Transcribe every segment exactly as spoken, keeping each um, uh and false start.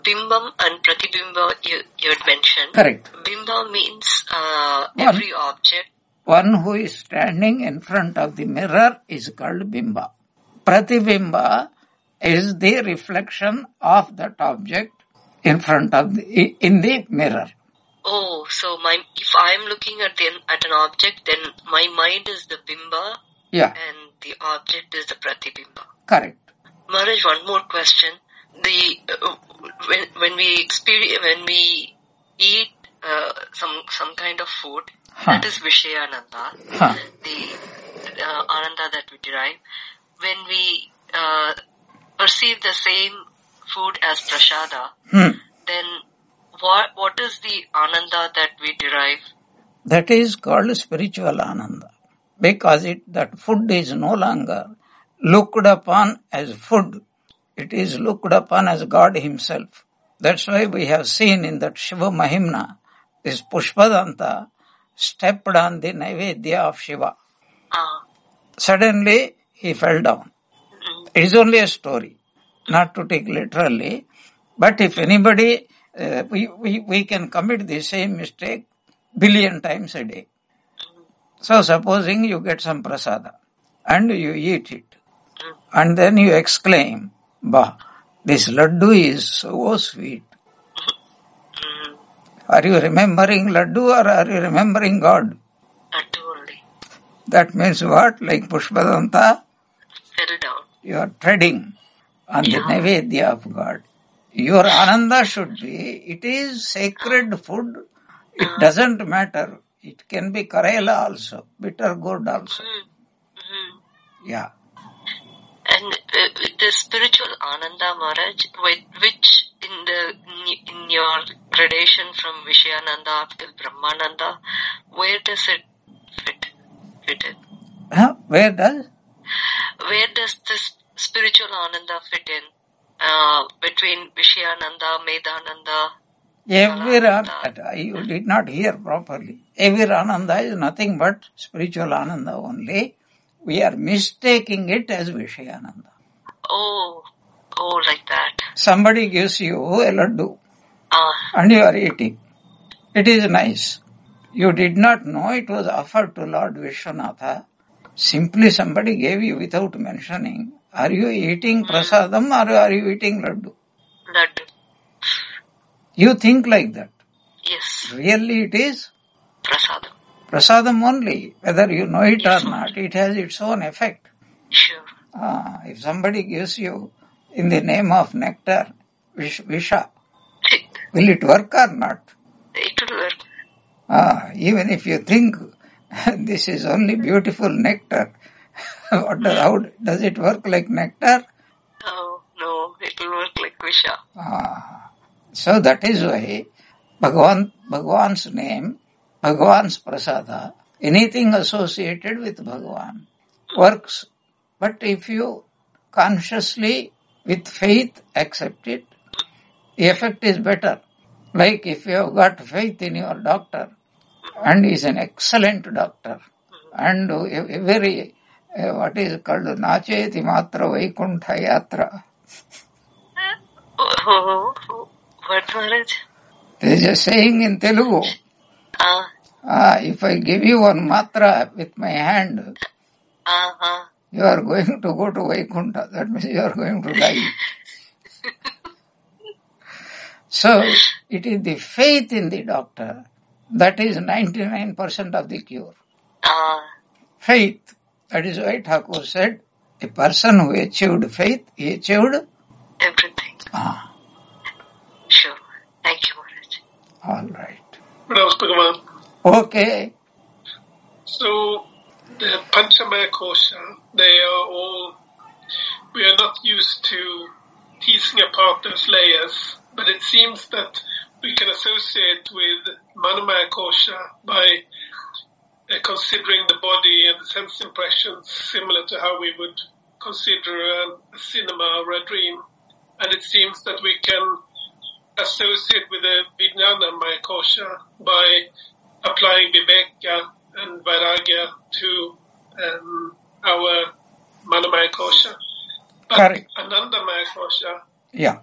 Bimbam and Pratibimba you, you had mentioned. Correct. Bimba means uh, every one, object. One who is standing in front of the mirror is called Bimba. Pratibimba is the reflection of that object in front of the, in the mirror. Oh, so my if I am looking at the, at an object, then my mind is the Bimba. Yeah. And the object is the Pratibimba. Correct. Maharaj, one more question. The uh, when when we experience when we eat uh, some some kind of food, huh. that is Vishayananda, huh. the uh, Ananda that we derive. When we uh, perceive the same food as prasada, hmm. then what what is the Ananda that we derive? That is called spiritual Ananda, because it that food is no longer looked upon as food. It is looked upon as God himself. That's why we have seen in that Shiva Mahimna, this Pushpadanta stepped on the Naivedya of Shiva. Uh. Suddenly, he fell down. Mm-hmm. It is only a story, not to take literally. But if anybody, uh, we, we, we can commit the same mistake billion times a day. So supposing you get some prasada and you eat it, and then you exclaim, "Bah, this laddu is so sweet." Are you remembering laddu or are you remembering God? Laddu only. That means what? Like Pushpadanta? Fell down. You are treading on yeah. the Naivedya of God. Your Ananda should be, it is sacred food. It uh-huh. doesn't matter. It can be Karela also, bitter gourd also. Mm-hmm. Yeah. And uh, the spiritual Ananda, Maharaj, which in the in your gradation from Vishayananda up till Brahmananda, where does it fit? Fit in? Huh? Where does? Where does this spiritual Ananda fit in? Uh, between Vishayananda, Medananda, Every Ananda, you did not hear properly. Every Ananda is nothing but spiritual Ananda only. We are mistaking it as Vishayananda. Oh, oh, like that. Somebody gives you a laddu uh. and you are eating. It is nice. You did not know it was offered to Lord Vishwanatha. Simply somebody gave you without mentioning. Are you eating prasadam or are you eating laddu? Laddu. You think like that. Yes. Really it is? Prasadam. Prasadam only. Whether you know it yes, or not, it has its own effect. Sure. Ah, if somebody gives you in the name of nectar, vish, visha, will it work or not? It will work. Ah, even if you think this is only beautiful nectar, what does, how does it work like nectar? Oh, no, it will work like visha. Ah, so that is why Bhagavan, Bhagavan's name, Bhagavan's prasada, anything associated with Bhagavan works. But if you consciously, with faith, accept it, the effect is better. Like if you have got faith in your doctor, and he is an excellent doctor, and a very, uh, what is called, Nacheti Matra Vaikuntha Yatra. Oh, what Maharaj? There is a saying in Telugu. Ah. Ah, if I give you one matra with my hand, uh-huh. you are going to go to Vaikuntha. That means you are going to die. So, it is the faith in the doctor that is ninety-nine percent of the cure. Uh, faith. That is why Thakur said, a person who achieved faith, he achieved everything. Ah. Sure. Thank you, Maharaj. All right. Pranam Bhagavan. Okay. So, the Panchamaya Kosha, they are all, we are not used to teasing apart those layers, but it seems that we can associate with Manomaya Kosha by uh, considering the body and the sense impressions similar to how we would consider a, a cinema or a dream. And it seems that we can associate with the Vijnanamaya Kosha by applying Viveka and Vairagya to um, our Manomaya Kosha. But Correct. Anandamaya Kosha, yeah.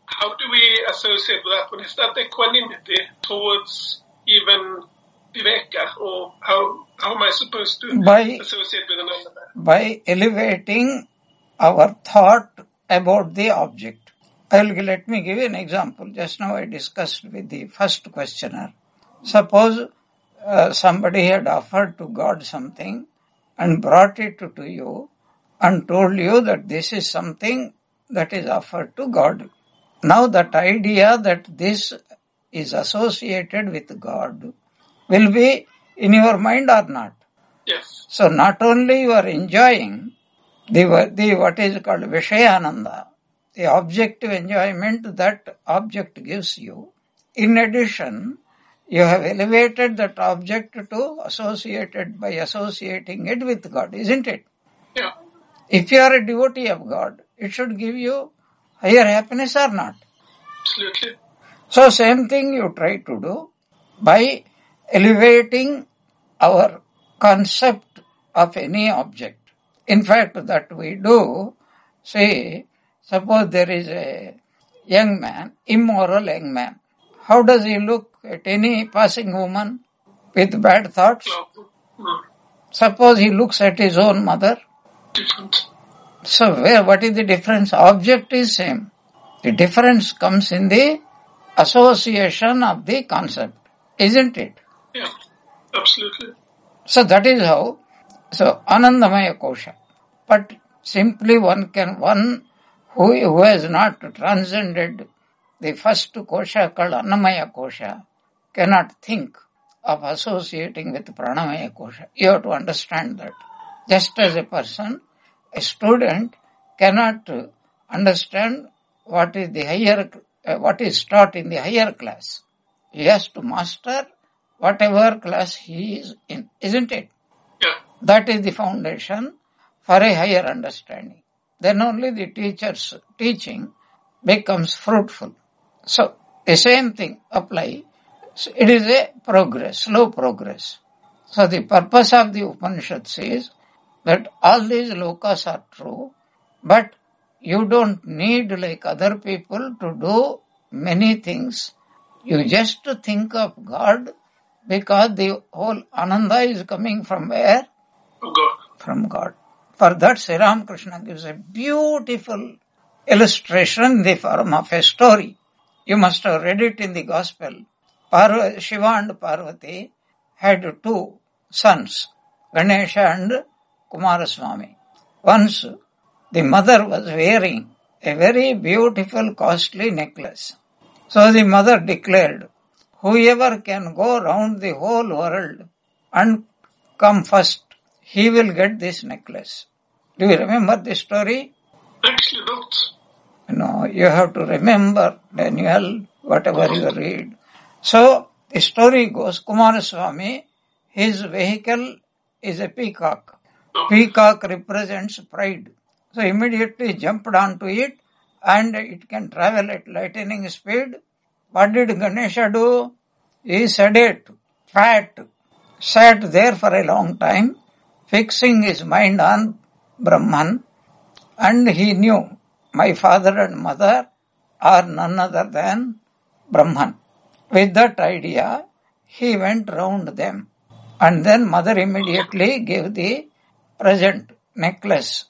how do we associate with that one? Is that equanimity towards even viveka, or how how am I supposed to by, associate with another? By elevating our thought about the object. I'll, let me give you an example. Just now I discussed with the first questioner. Suppose uh, somebody had offered to God something and brought it to you and told you that this is something that is offered to God. Now that idea that this is associated with God will be in your mind or not? Yes. So not only you are enjoying the, the what is called Vishayananda, the objective enjoyment that object gives you, in addition, you have elevated that object to associated by associating it with God, isn't it? Yeah. If you are a devotee of God, it should give you higher happiness or not? Absolutely. So same thing you try to do by elevating our concept of any object. In fact, that we do, say, suppose there is a young man, immoral young man. How does he look at any passing woman with bad thoughts? No. Suppose he looks at his own mother. Different. So where, what is the difference? Object is same. The difference comes in the association of the concept, isn't it? Yeah, absolutely. So that is how, so Anandamaya Kosha. But simply one can, one who, who has not transcended the first kosha called Annamaya Kosha cannot think of associating with Pranamaya Kosha. You have to understand that. Just as a person, a student cannot understand what is the higher, uh, what is taught in the higher class. He has to master whatever class he is in, isn't it? Yeah. That is the foundation for a higher understanding. Then only the teacher's teaching becomes fruitful. So, the same thing apply. So it is a progress, slow progress. So the purpose of the Upanishads is that all these lokas are true, but you don't need, like other people, to do many things. You just think of God, because the whole Ananda is coming from where? God. From God. For that, Sri Ramakrishna gives a beautiful illustration in the form of a story. You must have read it in the Gospel. Parv- Shiva and Parvati had two sons, Ganesha and Kumaraswamy. Once, the mother was wearing a very beautiful, costly necklace. So the mother declared, whoever can go round the whole world and come first, he will get this necklace. Do you remember this story? Actually not. No, you have to remember, Daniel, whatever you read. So, the story goes, Kumaraswamy, his vehicle is a peacock. Peacock represents pride. So, immediately jumped onto it and it can travel at lightning speed. What did Ganesha do? He sedate, fat, sat there for a long time, fixing his mind on Brahman, and he knew my father and mother are none other than Brahman. With that idea, he went round them, and then mother immediately gave the present necklace.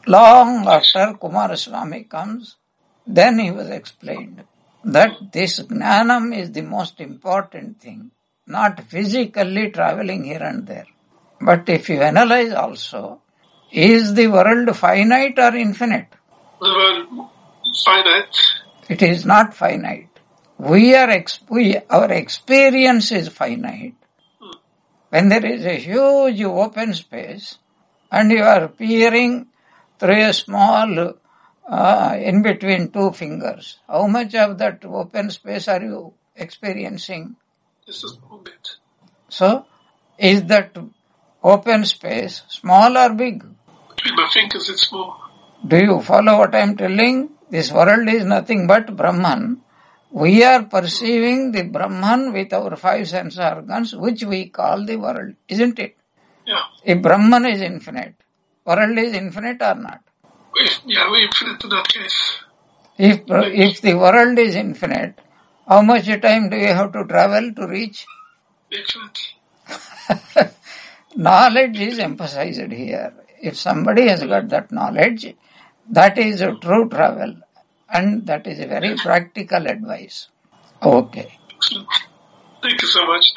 Long after Kumaraswamy comes, then he was explained that this Gnanam is the most important thing, not physically traveling here and there. But if you analyze also, is the world finite or infinite? The world finite. It is not finite. We are, exp- we, our experience is finite. Hmm. When there is a huge open space and you are peering through a small, uh, in between two fingers, how much of that open space are you experiencing? This is a bit. So, is that open space small or big? Between my fingers it's small. Do you follow what I am telling? This world is nothing but Brahman. We are perceiving the Brahman with our five sense organs, which we call the world, isn't it? Yeah. If Brahman is infinite, world is infinite or not? If, yeah, we're infinite in that case. If, if the world is infinite, how much time do you have to travel to reach? Excellent. Knowledge is emphasized here. If somebody has got that knowledge, that is a true travel, and that is a very practical advice. Okay. Excellent. Thank you so much.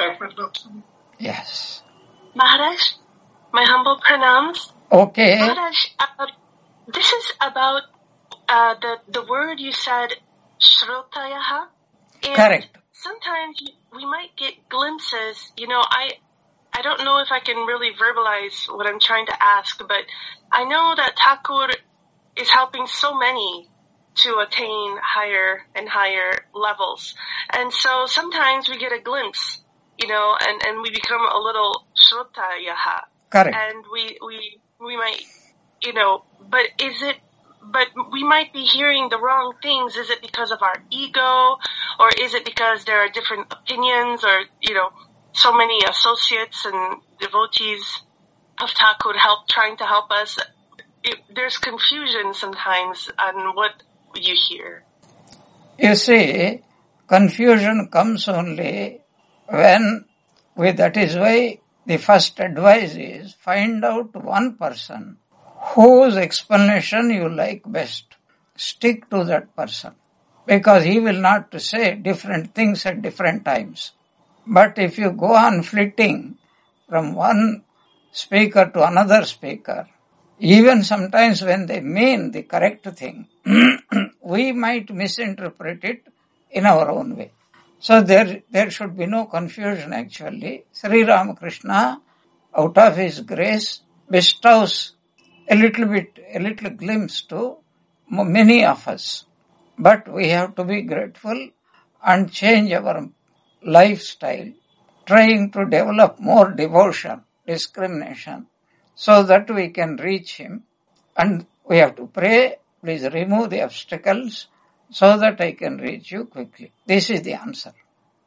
Yes. Maharaj, my humble pranams. Okay. Maharaj, uh, this is about uh, the the word you said, Shrotayaha. Correct. Sometimes we might get glimpses. You know, I I don't know if I can really verbalize what I'm trying to ask, but I know that Thakur is helping so many to attain higher and higher levels. And so sometimes we get a glimpse, you know, and, and we become a little Shrotayaha. Correct. And we, we, we might, you know, but is it, but we might be hearing the wrong things. Is it because of our ego, or is it because there are different opinions, or, you know, so many associates and devotees of Thakur help, trying to help us? It, there's confusion sometimes on what you hear. You see, confusion comes only when we, that is why the first advice is find out one person whose explanation you like best. Stick to that person, because he will not say different things at different times. But if you go on flitting from one speaker to another speaker, even sometimes when they mean the correct thing, we might misinterpret it in our own way. So there, there should be no confusion actually. Sri Ramakrishna, out of his grace, bestows a little bit, a little glimpse to many of us. But we have to be grateful and change our lifestyle, trying to develop more devotion, discrimination, so that we can reach him. And we have to pray, please remove the obstacles so that I can reach you quickly. This is the answer.